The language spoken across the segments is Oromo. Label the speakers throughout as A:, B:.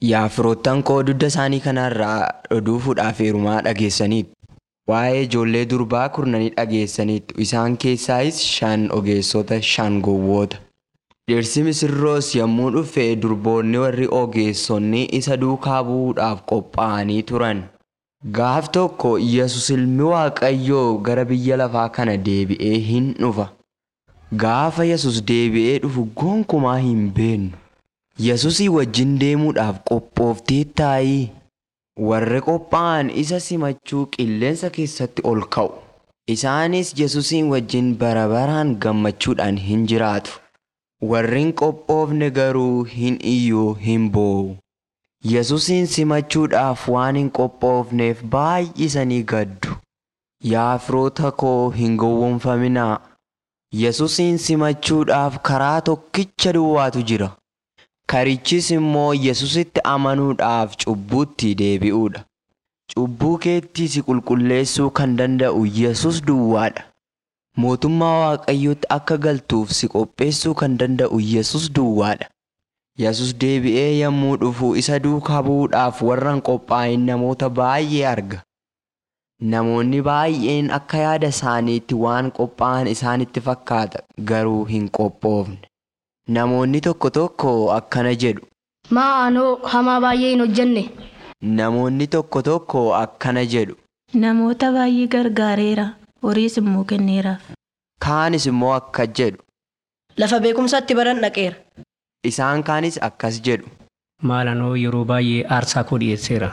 A: Yaa firoottan koo dugda isaanii kanarraa dhufuudhaaf heerumaa dhageessaniitu. Waa'ee ijoollee durbaa kurnanii dhageessaniitu. Isaan keessaayis 5 ogeessota 5 gowwoota. Dhirsi misirroos yommuu dhufe durboonni warri ogeessonni isa duukaa bu'uudhaaf qophaa'anii turan. Gaaf tokko Yesus ilmi Waaqayyoo gara biyya lafaa kana deebi'ee hin dhufa. Gaafa Yesus deebi'ee dhufu gonkumaa hin beeknu. Yesusii wajjin deemuudhaaf qophooftee taa'ii. Warri qophaa'an isa simachuu qilleensa keessatti ol ka'u. Isaanis Yesusiin wajjin bara baraan gammachuudhaan hin jiraatu. Warri hin qophoofne garuu hin iyyuu hin boo'u. Yesusiin simachuudhaaf waan hin qophoofneef baay'isanii gaddu. Yaa firoota koo hin gowwoomfaminaa. Yesusiin simachuudhaaf karaa tokkicha duwwaatu jira. Karichis immoo Yesusitti amanuudhaaf cubbuutti deebi'uudha. Cubbuu keetti si qulqulleessuu kan danda'u Yesus duwwaadha. Mootummaa Waaqayyootti akka galtuuf si qopheessuu kan danda'u Yesus duwwaadha. Yesus deebi'ee yommuu dhufu isa duukaa bu'uudhaaf warra hin qophaa'in namoota baay'ee arga. Namoonni baay'een akka yaada isaaniitti waan qophaa'an isaanitti fakkaata garuu hin qophoofne. Namoonni tokko tokko akkana jedhu.
B: Anoo hamaa baay'ee hin hojjenne.
A: Namoonni tokko tokko akkana jedhu.
C: Namoota baay'ee gargaareera, horiis immoo kenneeraaf.
A: Kaanis immoo akkas jedhu.
B: Lafa beekumsaatti baran dhaqeera.
A: Isaan kaanis akkas jedhu.
D: Anoo yeroo baay'ee aarsaa koo dhiyeesseera.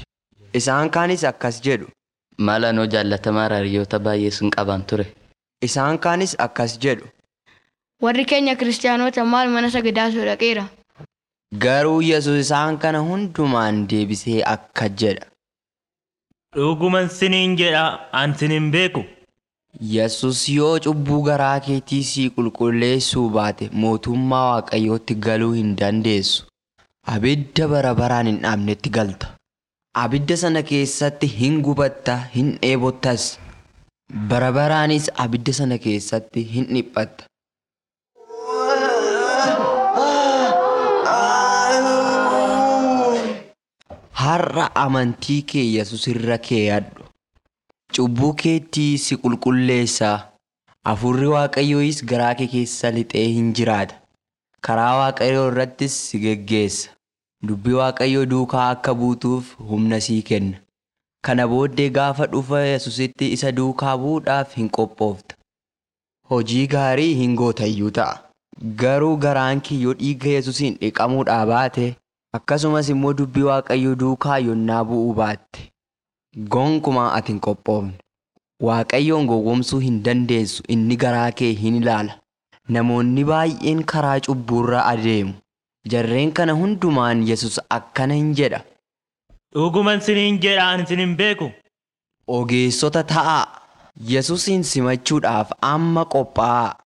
A: Isaan kaanis akkas jedhu.
E: Anoo jaallatamaa hiriyoota baay'ee sin qaban ture.
A: Isaan kaanis akkas jedhu.
B: Warri keenya kiristaanota maal mana sagadaasuu dhaqeera.
A: Garuu Yesus isaan kana hundumaan deebisee akka jedha.
F: Dhuguman siniin jedha, ani sin hin beeku.
A: Yesus yoo cubbuu garaa keetii si qulqulleessuu baate mootummaa Waaqayyootti galuu hin dandeessu. Abidda bara baraan hin dhaabnetti galta. Abidda sana keessatti hin gubatta, hin dheebottas. Bara baraanis abidda sana keessatti hin dhiphatta. Har'a amantii kee Yesus irra keeyadhu. Cubbuu keetii si qulqulleessa. Hafuurri Waaqayyoois garaa kee keessa lixee hin jiraata. Karaa Waaqayyoo irrattis si geggeessa. Dubbii Waaqayyoo duukaa akka buutuuf humna sii kenna. Kana booddee gaafa dhufa Yesusitti isa duukaa bu'uudhaaf hin qophoofta. Hojii gaarii hin gootayyuu ta'a. Garuu garaan kee yoo dhiiga Yesusiin dhiqamuudhaa baate akkasumas immoo dubbii Waaqayyoo duukaa yonnaa bu'uu baatte gonkumaa ati hin qophoofne. Waaqayyoon gowwoomsuu hin dandeessu, inni garaa kee hin ilaala. Namoonni baay'een karaa cubbuurra adeemu. Jarreen kana hundumaan Yesus akkana hin jedha.
F: Dhuguman siniin jedha, ani sin hin beeku.
A: Ogeessota ta'aa. Yesusiin simachuudhaaf amma qophaa'aa.